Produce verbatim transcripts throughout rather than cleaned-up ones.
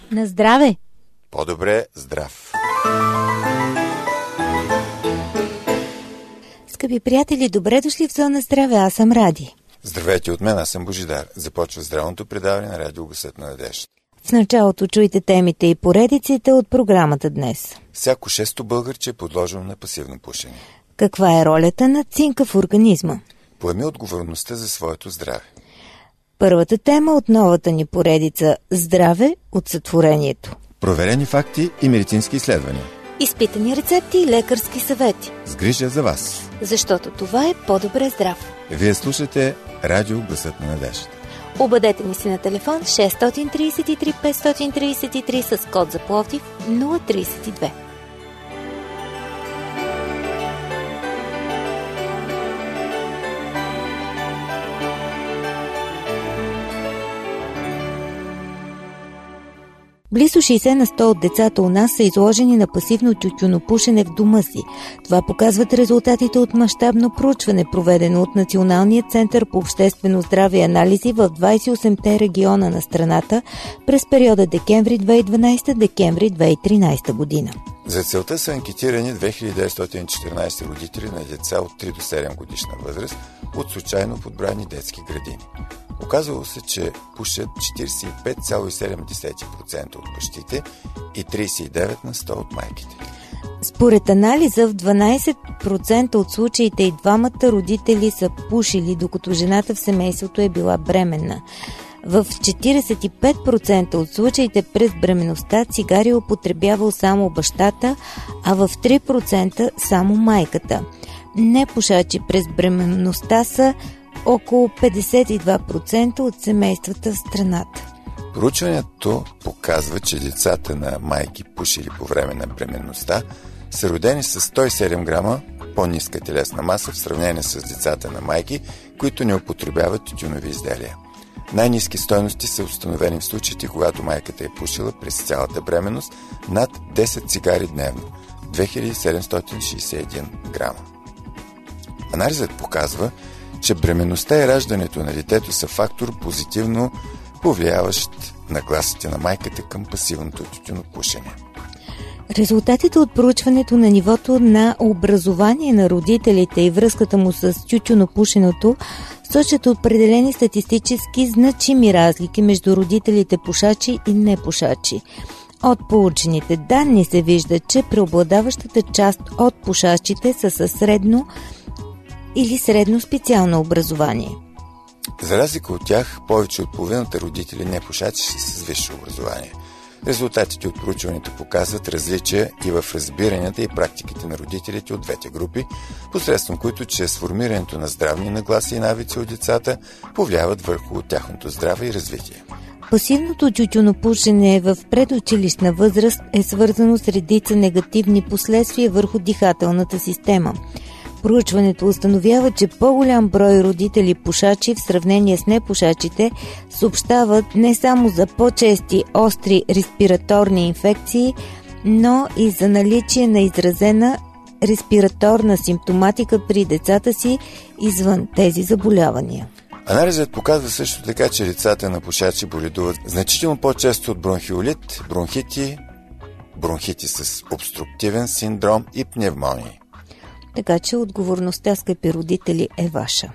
На здраве! По-добре здрав! Скъпи приятели, добре дошли в Зона Здраве, аз съм Ради. Здравейте от мен, аз съм Божидар. Започва здравното предаване на Радио Гласът на надеждата. В началото чуйте темите и поредиците от програмата днес. Всяко шесто българче е подложено на пасивно пушене. Каква е ролята на цинка в организма? Поеми отговорността за своето здраве. Първата тема от новата ни поредица – здраве от сътворението. Проверени факти и медицински изследвания. Изпитани рецепти и лекарски съвети. С грижа за вас. Защото това е по-добре здрав. Вие слушате Радио Гласът на надеждата. Обадете ни си на телефон шест три три пет три три с код за Пловдив нула три две. Близо шейсет на сто от децата у нас са изложени на пасивно тютюнопушене в дома си. Това показват резултатите от мащабно проучване, проведено от Националния център по обществено здраве и анализи в двадесет и осемте региона на страната през периода декември две хиляди и дванадесета – декември две хиляди и тринадесета година. За целта са анкетирани две хиляди деветстотин и четиринадесет родители на деца от три до седем годишна възраст от случайно подбрани детски градини. Оказало се, че пушат четиридесет и пет цяло и седем десети процента от бащите и тридесет и девет на сто от майките. Според анализа в дванадесет процента от случаите и двамата родители са пушили, докато жената в семейството е била бременна. В четиридесет и пет процента от случаите през бременността цигари употребявал само бащата, а в три процента само майката. Непушачи през бременността са около петдесет и два процента от семействата в страната. Проучването показва, че децата на майки пушили по време на бременността са родени с сто и седем грама по-ниска телесна маса в сравнение с децата на майки, които не употребяват тютюнови изделия. Най-ниски стойности са установени в случаите, когато майката е пушила през цялата бременност над десет цигари дневно – две хиляди седемстотин шейсет и един грама. Анализът показва, че бременността и раждането на детето са фактор позитивно повлияващ нагласите на майката към пасивното тютюнопушене. Резултатите от проучването на нивото на образование на родителите и връзката му с тютюнопушенето сочат определени статистически значими разлики между родителите пушачи и непушачи. От получените данни се вижда, че преобладаващата част от пушачите са със средно или средно специално образование. За разлика от тях, повече от половината родители непушачи са с висше образование. Резултатите от проучването показват различия и в разбиранията и практиките на родителите от двете групи, посредством които чрез формирането на здравни нагласи и навици от децата повлияват върху тяхното здраве и развитие. Пасивното тютюнопушене в предучилищна възраст е свързано с редица негативни последствия върху дихателната система. Проучването установява, че по-голям брой родители пушачи в сравнение с непушачите съобщават не само за по-чести остри респираторни инфекции, но и за наличие на изразена респираторна симптоматика при децата си извън тези заболявания. Анализът показва също така, че децата на пушачи боледуват значително по-често от бронхиолит, бронхити, бронхити с обструктивен синдром и пневмонии. Така че отговорността, скъпи родители, е ваша.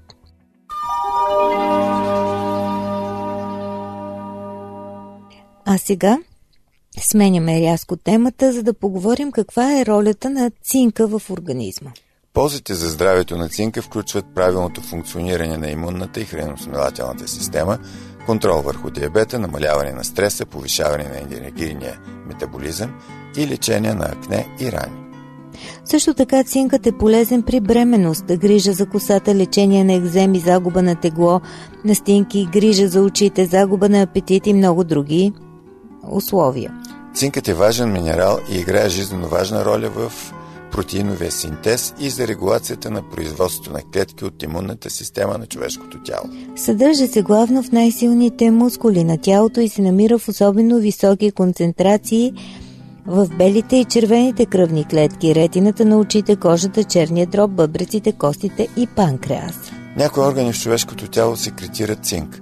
А сега сменяме рязко темата, за да поговорим каква е ролята на цинка в организма. Ползите за здравето на цинка включват правилното функциониране на имунната и храносмилателната система, контрол върху диабета, намаляване на стреса, повишаване на енергийния метаболизъм и лечение на акне и рани. Също така цинкът е полезен при бременност, грижа за косата, лечение на екземи, загуба на тегло, настинки, грижа за очите, загуба на апетит и много други условия. Цинкът е важен минерал и играе жизненно важна роля в протеиновия синтез и за регулацията на производството на клетки от имунната система на човешкото тяло. Съдържа се главно в най-силните мускули на тялото и се намира в особено високи концентрации в белите и червените кръвни клетки, ретината на очите, кожата, черния дроб, бъбреците, костите и панкреас. Някои органи в човешкото тяло секретират цинк.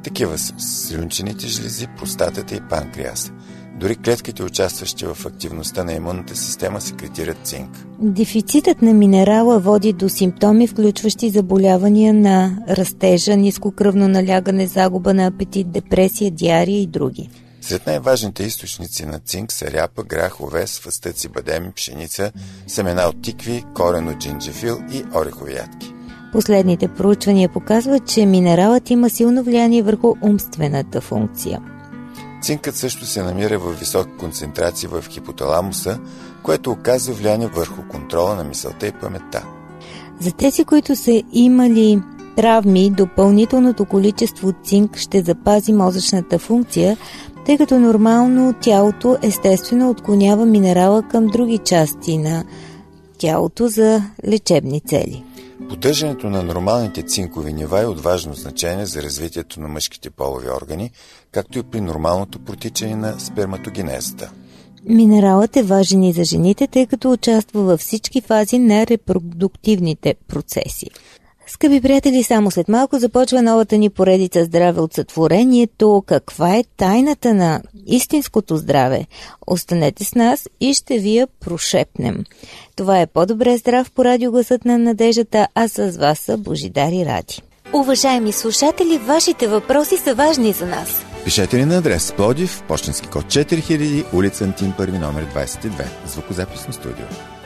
Такива са слюнчените жлези, простатата и панкреаса. Дори клетките, участващи в активността на имунната система, секретират цинк. Дефицитът на минерала води до симптоми, включващи заболявания на растежа, ниско кръвно налягане, загуба на апетит, депресия, диария и други. Сред най-важните източници на цинк са ряпа, грах, овес, фъстъци, бадеми, пшеница, семена от тикви, корен от джинджифил и орехови ядки. Последните проучвания показват, че минералът има силно влияние върху умствената функция. Цинкът също се намира в високи концентрации в хипоталамуса, което оказва влияние върху контрола на мисълта и паметта. За тези, които са имали травми, допълнителното количество цинк ще запази мозъчната функция, тъй като нормално тялото естествено отклонява минерала към други части на тялото за лечебни цели. Поддържането на нормалните цинкови нива е от важно значение за развитието на мъжките полови органи, както и при нормалното протичане на сперматогенезата. Минералът е важен и за жените, тъй като участва във всички фази на репродуктивните процеси. Скъпи приятели, само след малко започва новата ни поредица Здраве от сътворението. Каква е тайната на истинското здраве? Останете с нас и ще ви я прошепнем. Това е По-добре здрав по радио Гласът на надеждата, а с вас са Божидар и Ради. Уважаеми слушатели, вашите въпроси са важни за нас. Пишете ни на адрес Пловдив, пощенски код четири хиляди, улица Антим първи, номер двадесет и две, звукозаписно студио.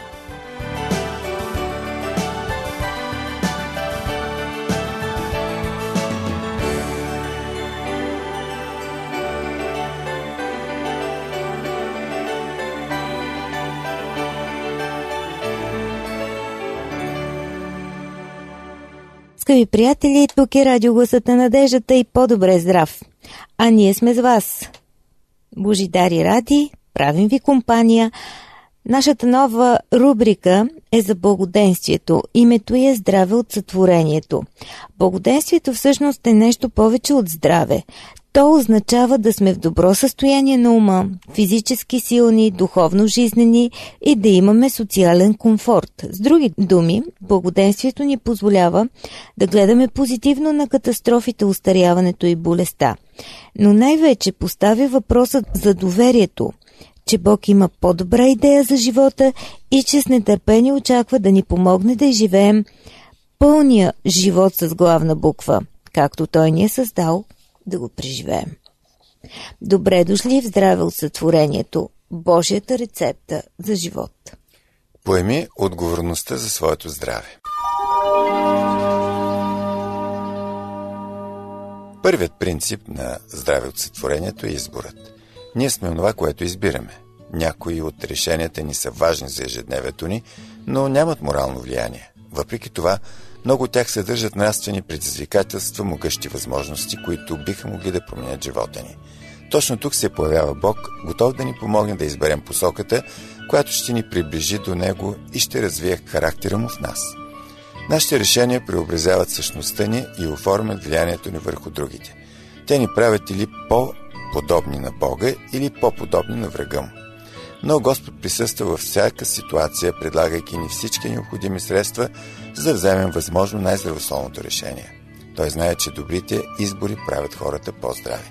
Скъпи приятели, тук е радио Гласът на надеждата и По-добре здрав. А ние сме с вас. Божидар и Ради, правим ви компания. Нашата нова рубрика е за благоденствието. Името е Здраве от сътворението. Благоденствието всъщност е нещо повече от здраве. То означава да сме в добро състояние на ума, физически силни, духовно жизнени и да имаме социален комфорт. С други думи, благоденствието ни позволява да гледаме позитивно на катастрофите, остаряването и болестта. Но най-вече поставя въпросът за доверието, че Бог има по-добра идея за живота и че с нетърпение очаква да ни помогне да изживеем пълния живот с главна буква, както Той ни е създал да го преживеем. Добре дошли в Здраве от сътворението, Божията рецепта за живот. Поеми отговорността за своето здраве. Първият принцип на Здраве от сътворението е изборът. Ние сме онова, което избираме. Някои от решенията ни са важни за ежедневието ни, но нямат морално влияние. Въпреки това, много от тях съдържат нравствени предизвикателства, могъщи възможности, които биха могли да променят живота ни. Точно тук се появява Бог, готов да ни помогне да изберем посоката, която ще ни приближи до Него и ще развие характера Му в нас. Нашите решения преобразяват същността ни и оформят влиянието ни върху другите. Те ни правят или по-подобни на Бога, или по-подобни на врага Му. Но Господ присъства във всяка ситуация, предлагайки ни всички необходими средства, за да вземем възможно най-здравословното решение. Той знае, че добрите избори правят хората по-здрави.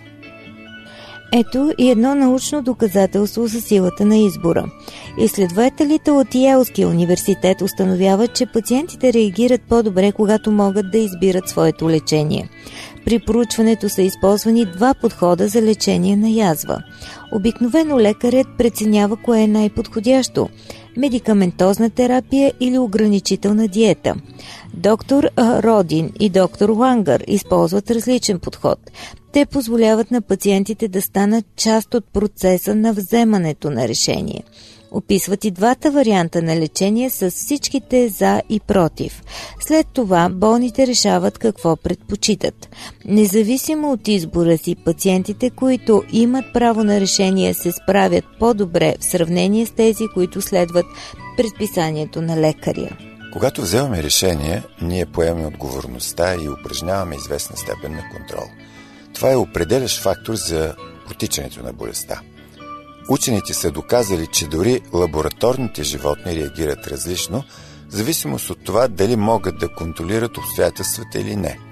Ето и едно научно доказателство за силата на избора. Изследователите от Йейлския университет установяват, че пациентите реагират по-добре, когато могат да избират своето лечение. При проучването са използвани два подхода за лечение на язва. Обикновено лекарят преценява кое е най-подходящо – медикаментозна терапия или ограничителна диета. Доктор Родин и доктор Лангър използват различен подход. Те позволяват на пациентите да станат част от процеса на вземането на решение. Описват и двата варианта на лечение с всичките за и против. След това болните решават какво предпочитат. Независимо от избора си, пациентите, които имат право на решение, се справят по-добре в сравнение с тези, които следват предписанието на лекаря. Когато вземаме решение, ние поемаме отговорността и упражняваме известна степен на контрол. Това е определящ фактор за протичането на болестта. Учените са доказали, че дори лабораторните животни реагират различно, в зависимост от това дали могат да контролират обстоятелствата или не.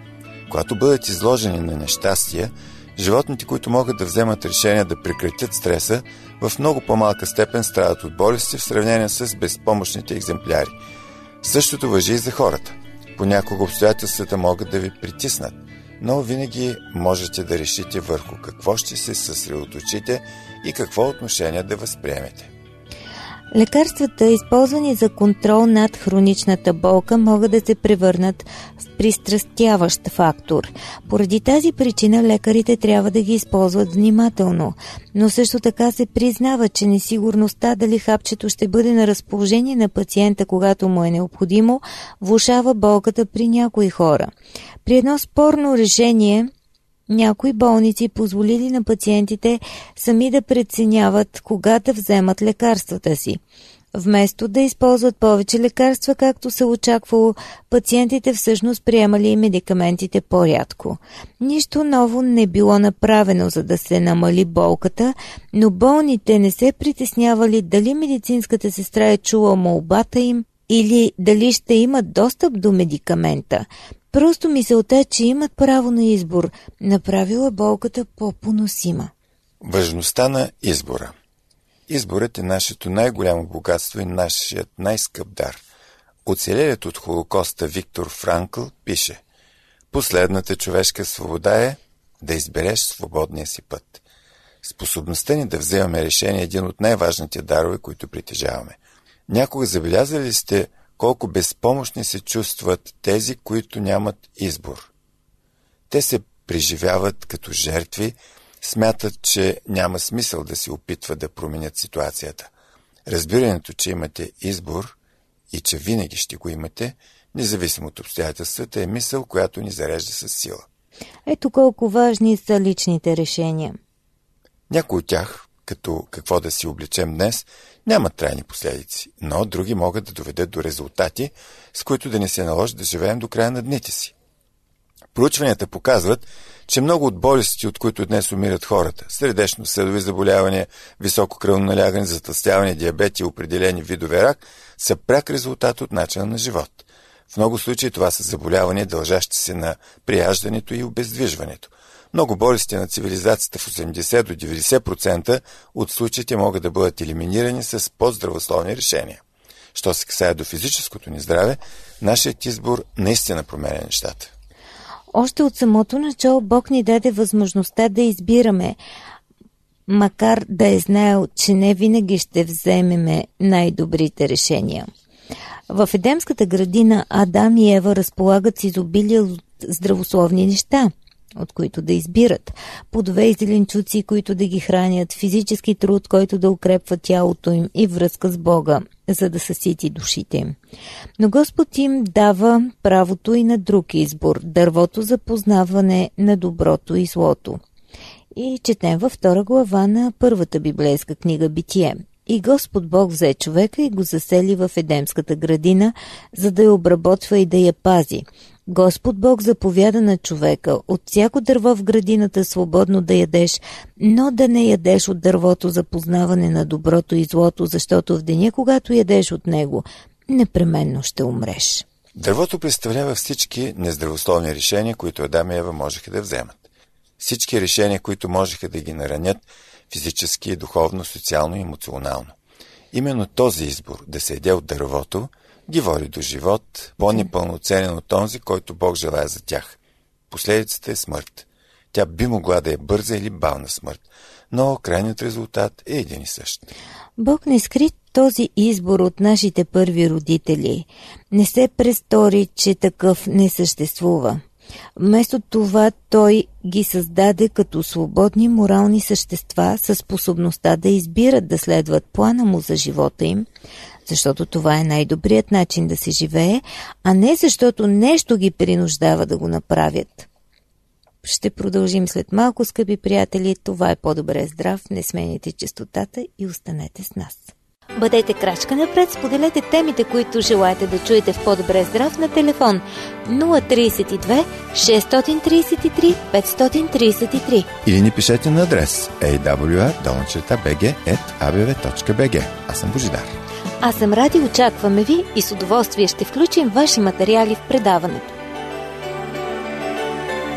Когато бъдат изложени на нещастия, животните, които могат да вземат решение да прекратят стреса, в много по-малка степен страдат от болести в сравнение с безпомощните екземпляри. Същото важи и за хората. Понякога обстоятелствата могат да ви притиснат, но винаги можете да решите върху какво ще се съсредоточите и какво отношение да възприемете. Лекарствата, използвани за контрол над хроничната болка, могат да се превърнат в пристрастяващ фактор. Поради тази причина лекарите трябва да ги използват внимателно, но също така се признава, че несигурността дали хапчето ще бъде на разположение на пациента, когато му е необходимо, влошава болката при някои хора. При едно спорно решение, някои болници позволили на пациентите сами да преценяват кога да вземат лекарствата си. Вместо да използват повече лекарства, както се очаквало, пациентите всъщност приемали медикаментите по-рядко. Нищо ново не било направено, за да се намали болката, но болните не се притеснявали дали медицинската сестра е чула молбата им или дали ще имат достъп до медикамента. Просто мисълта, че имат право на избор, направила болката по-поносима. Важността на избора. Изборът е нашето най-голямо богатство и нашият най-скъп дар. Оцелелият от Холокоста Виктор Франкъл пише: последната човешка свобода е да избереш свободния си път. Способността ни да вземаме решение е един от най-важните дарове, които притежаваме. Някога забелязали ли сте колко безпомощни се чувстват тези, които нямат избор? Те се преживяват като жертви, смятат, че няма смисъл да се опитват да променят ситуацията. Разбирането, че имате избор и че винаги ще го имате, независимо от обстоятелствата, е мисъл, която ни зарежда с сила. Ето колко важни са личните решения. Някои от тях, като какво да си облечем днес, нямат трайни последици, но други могат да доведат до резултати, с които да не се наложи да живеем до края на дните си. Проучванията показват, че много от болестите, от които днес умират хората, сърдечно-съдови заболявания, високо кръвно налягане, затлъстяване, диабет и определени видове рак, са пряк резултат от начина на живот. В много случаи това са заболявания, дължащи се на прияждането и обездвижването. Много болести на цивилизацията в осемдесет до деветдесет процента от случаите могат да бъдат елиминирани с по-здравословни решения. Що се касае до физическото ни здраве, нашият избор наистина променя нещата. Още от самото начало Бог ни даде възможността да избираме, макар да е знаел, че не винаги ще вземеме най-добрите решения. В Едемската градина Адам и Ева разполагат с изобилие от здравословни неща, от които да избират. Плодове и зеленчуци, които да ги хранят, физически труд, който да укрепва тялото им и връзка с Бога, за да съсити душите им. Но Господ им дава правото и на друг избор – дървото за познаване на доброто и злото. И четем във втора глава на първата библейска книга Битие. И Господ Бог взе човека и го засели в Едемската градина, за да я обработва и да я пази. Господ Бог заповяда на човека от всяко дърво в градината свободно да ядеш, но да не ядеш от дървото за познаване на доброто и злото, защото в деня, когато ядеш от него, непременно ще умреш. Дървото представлява всички нездравословни решения, които Адам и Ева можеха да вземат. Всички решения, които можеха да ги наранят физически, духовно, социално и емоционално. Именно този избор да се яде от дървото ги води до живот, по-непълноценен от онзи, който Бог желая за тях. Последицата е смърт. Тя би могла да е бърза или бавна смърт, но крайният резултат е един и същ. Бог не скри този избор от нашите първи родители. Не се престори, че такъв не съществува. Вместо това Той ги създаде като свободни морални същества със способността да избират да следват плана му за живота им, защото това е най-добрият начин да се живее, а не защото нещо ги принуждава да го направят. Ще продължим след малко, скъпи приятели. Това е По-добре здрав. Не сменяйте честотата и останете с нас. Бъдете крачка напред, споделете темите, които желаете да чуете в По-добре здрав на телефон нула три две шест три три пет три три или ни пишете на адрес ей дабъл ю ар долна би джи ет а бе ве точка би джи. Аз съм Божидар. Аз съм Ради, очакваме ви и с удоволствие ще включим ваши материали в предаването.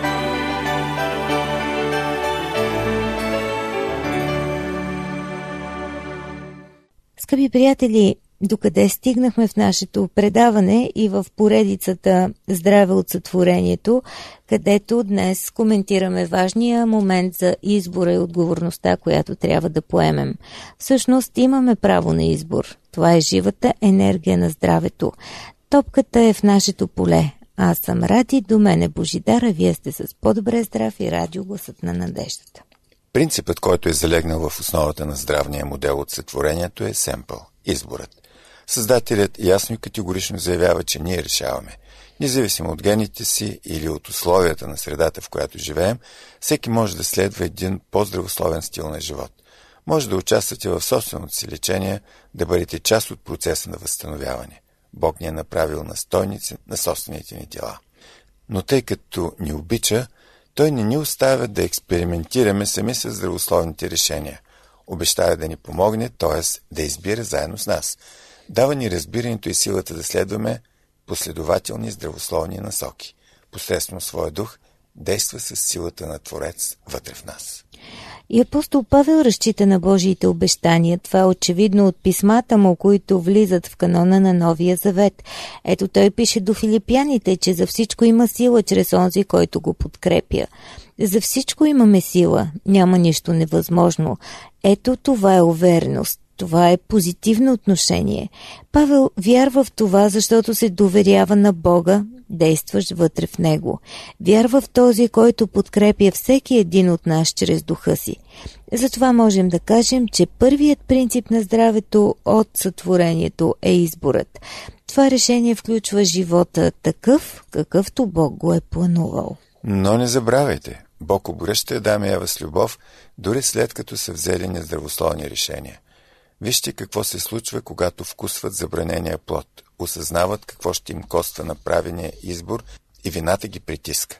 Скъпи приятели, докъде стигнахме в нашето предаване и в поредицата Здраве от сътворението, където днес коментираме важния момент за избора и отговорността, която трябва да поемем. Всъщност имаме право на избор. Това е живата енергия на здравето. Топката е в нашето поле. Аз съм Ради, до мен е Божидар, а вие сте с По-добре здрав и радио Гласът на надеждата. Принципът, който е залегнал в основата на здравния модел от сътворението, е семпъл – изборът. Създателят ясно и категорично заявява, че ние решаваме. Независимо от гените си или от условията на средата, в която живеем, всеки може да следва един по-здравословен стил на живот. Може да участвате в собственото си лечение, да бъдете част от процеса на възстановяване. Бог ни е направил настойници на собствените ни дела. Но тъй като ни обича, Той не ни оставя да експериментираме сами с здравословните решения. Обещава да ни помогне, т.е. да избира заедно с нас. Дава ни разбирането и силата да следваме последователни здравословни насоки. Посредством своя дух действа с силата на Творец вътре в нас. И апостол Павел разчита на Божиите обещания. Това е очевидно от писмата му, които влизат в канона на Новия Завет. Ето той пише до филипяните, че за всичко има сила чрез онзи, който го подкрепя. За всичко имаме сила, няма нищо невъзможно. Ето това е увереност. Това е позитивно отношение. Павел вярва в това, защото се доверява на Бога, действащ вътре в него. Вярва в този, който подкрепя всеки един от нас чрез духа си. Затова можем да кажем, че първият принцип на здравето от сътворението е изборът. Това решение включва живота такъв, какъвто Бог го е планувал. Но не забравяйте, Бог обръща Адам и Ева с любов, дори след като са взели нездравословни решения. Вижте какво се случва, когато вкусват забранения плод, осъзнават какво ще им коства направения избор и вината ги притиска.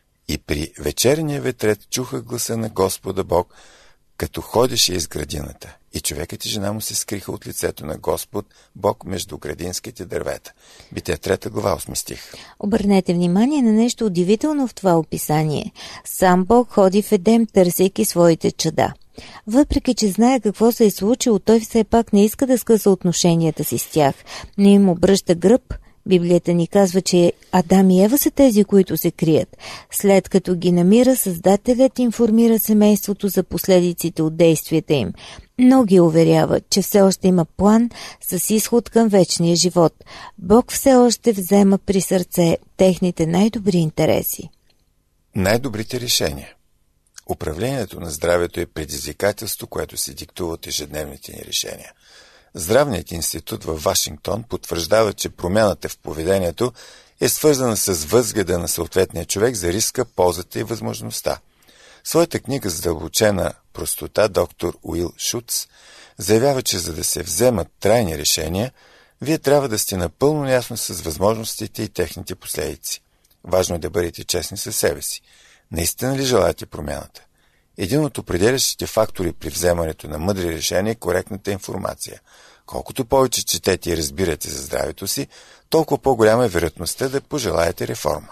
И при вечерния ветрет чуха гласа на Господа Бог, като ходеше из градината. И човекът и жена му се скриха от лицето на Господ Бог между градинските дървета. Битие трета глава, осми стих. Обърнете внимание на нещо удивително в това описание. Сам Бог ходи в Едем, търсейки своите чада. Въпреки че знае какво се е случило, той все пак не иска да скъса отношенията си с тях. Не им обръща гръб. Библията ни казва, че Адам и Ева са тези, които се крият. След като ги намира, Създателят информира семейството за последиците от действията им. Но ги уверява, че все още има план с изход към вечния живот. Бог все още взема при сърце техните най-добри интереси. Най-добрите решения. Управлението на здравето е предизвикателство, което се диктува от ежедневните ни решения. Здравният институт във Вашингтон потвърждава, че промяната в поведението е свързана с възгледа на съответния човек за риска, ползата и възможността. В своята книга "Задълбочена простота" доктор Уил Шуц заявява, че за да се вземат трайни решения, вие трябва да сте напълно наясно с възможностите и техните последици. Важно е да бъдете честни със себе си. Наистина ли желаете промяната? Един от определящите фактори при вземането на мъдри решения е коректната информация. Колкото повече четете и разбирате за здравето си, толкова по-голяма е вероятността да пожелаете реформа.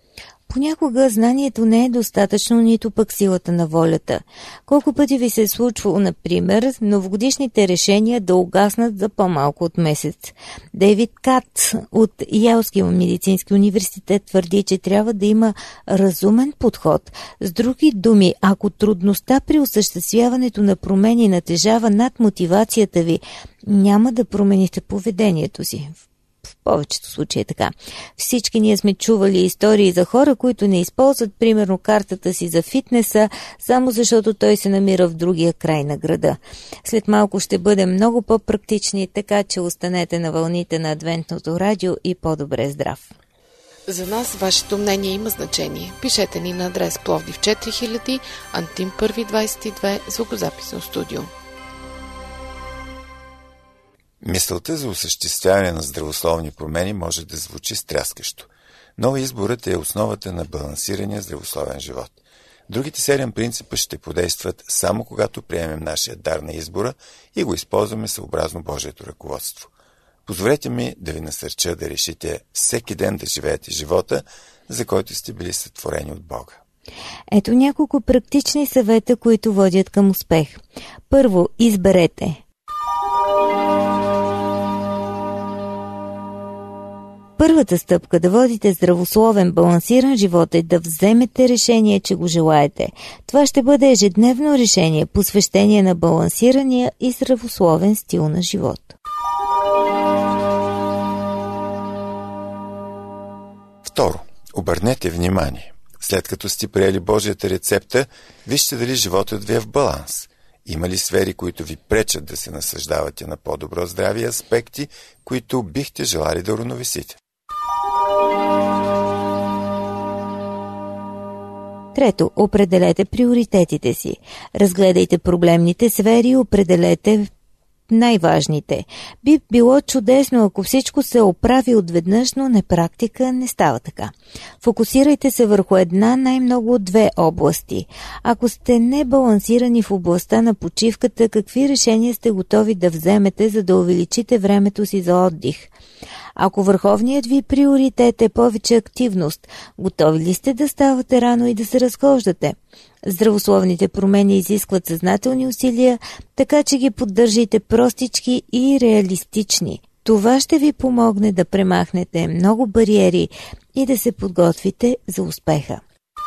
Понякога знанието не е достатъчно, нито пък силата на волята. Колко пъти ви се е случвало, например, новогодишните решения да угаснат за по-малко от месец? Дейвид Кат от Ялския медицински университет твърди, че трябва да има разумен подход. С други думи, ако трудността при осъществяването на промени натежава над мотивацията ви, няма да промените поведението си. В повечето случаи е така. Всички ние сме чували истории за хора, които не използват примерно картата си за фитнеса, само защото той се намира в другия край на града. След малко ще бъдем много по-практични, така че останете на вълните на Адвентното радио и по-добре здрав. За нас вашето мнение има значение. Пишете ни на адрес Пловдив четири хиляди, Антим първи двадесет и две, звукозаписно студио. Мисълта за осъществяване на здравословни промени може да звучи стряскащо, но изборът е основата на балансирания здравословен живот. Другите седем принципа ще подействат само когато приемем нашия дар на избора и го използваме съобразно Божието ръководство. Позволете ми да ви насърча да решите всеки ден да живеете живота, за който сте били сътворени от Бога. Ето няколко практични съвета, които водят към успех. Първо, изберете. Първата стъпка да водите здравословен, балансиран живот е да вземете решение, че го желаете. Това ще бъде ежедневно решение, посвещение на балансирания и здравословен стил на живот. Второ, обърнете внимание. След като сте приели Божията рецепта, вижте дали животът ви е в баланс. Има ли сфери, които ви пречат да се насъждавате на по-добро здраве и аспекти, които бихте желали да уравновесите? Трето, определете приоритетите си. Разгледайте проблемните сфери и определете най-важните. Би било чудесно, ако всичко се оправи отведнъж, но на практика не става така. Фокусирайте се върху една, най-много две области. Ако сте небалансирани в областта на почивката, какви решения сте готови да вземете, за да увеличите времето си за отдих? Ако върховният ви приоритет е повече активност, готови ли сте да ставате рано и да се разхождате? Здравословните промени изискват съзнателни усилия, така че ги поддържайте простички и реалистични. Това ще ви помогне да премахнете много бариери и да се подготвите за успеха.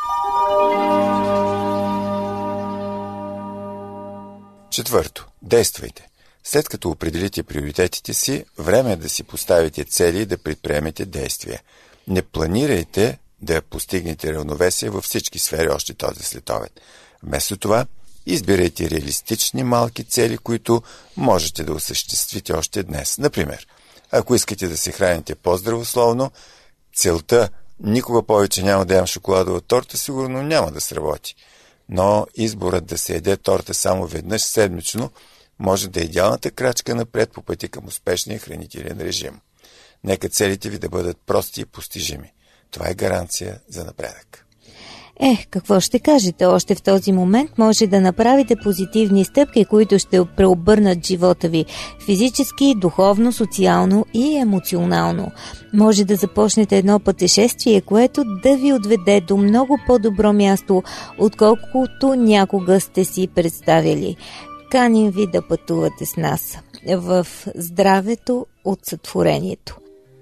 Четвърто. Действайте. След като определите приоритетите си, време е да си поставите цели и да предприемете действия. Не планирайте да постигнете равновесие във всички сфери още този следобед. Вместо това, избирайте реалистични малки цели, които можете да осъществите още днес. Например, ако искате да се храните по-здравословно, целта никога повече няма да ям шоколадова торта сигурно няма да сработи. Но изборът да се яде торта само веднъж седмично може да е идеалната крачка напред по пътя към успешния хранителен режим. Нека целите ви да бъдат прости и постижими. Това е гаранция за напредък. Ех, какво ще кажете? Още в този момент може да направите позитивни стъпки, които ще преобърнат живота ви физически, духовно, социално и емоционално. Може да започнете едно пътешествие, което да ви отведе до много по-добро място, отколкото някога сте си представили. Каним ви да пътувате с нас в здравето от сътворението.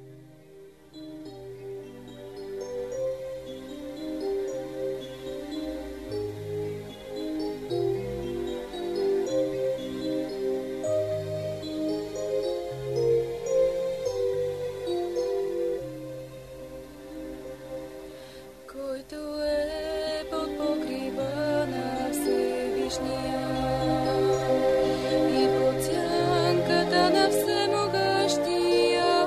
Който е под покрива на Всевишния и под сянката на Всемогъщия,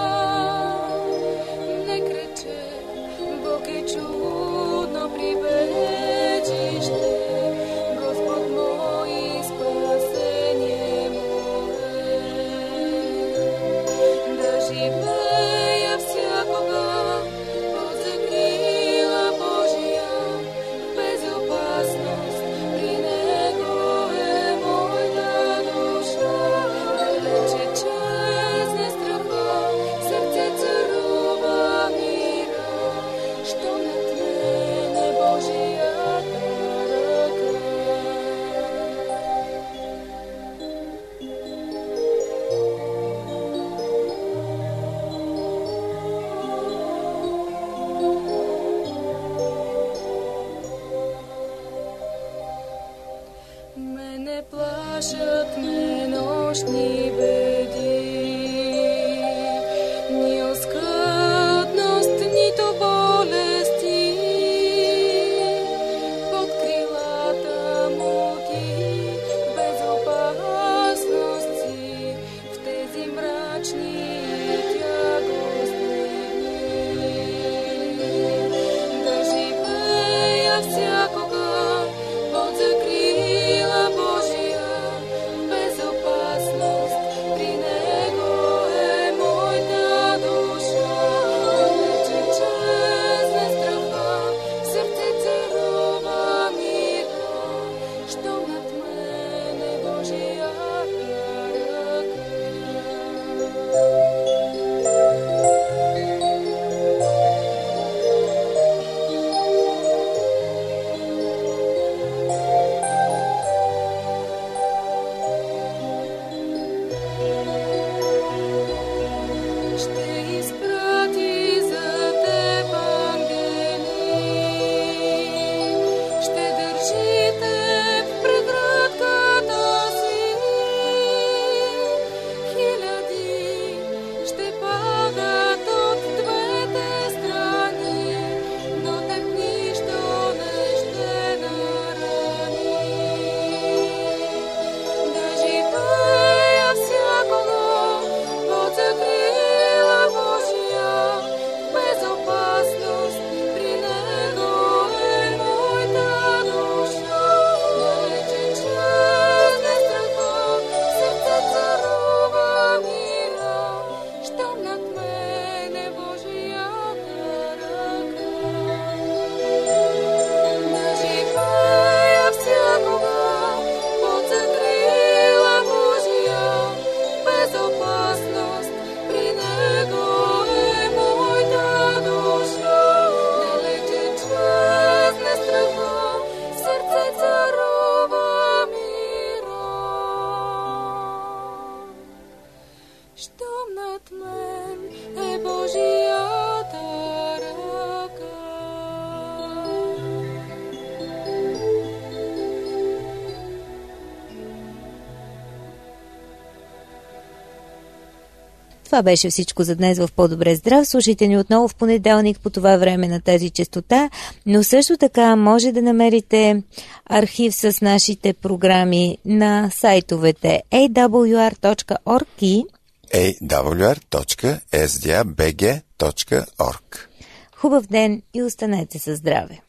не крече, Бог е чудно прибежище, Господ мой и спасение мое. Да живея всякога под закрила Божия, в безопасност при Него е моята душа. Далече чезне страха, сърце царува мира, щом над мен е Божията ръка. Мене плашат ме нощни беди, ни оскъдност, нито болести. Под крилата му ти в безопасност си, в тези мрачни и тягостни дни. Да живея всякога под закрила Божия, в безопасност Това беше всичко за днес в По-добре здрав. Слушайте ни отново в понеделник по това време на тази честота, но също така може да намерите архив с нашите програми на сайтовете ей дабъл ю ар точка орг и ей дабъл ю ар точка ес ди ей би джи точка орг. Хубав ден и останете със здраве!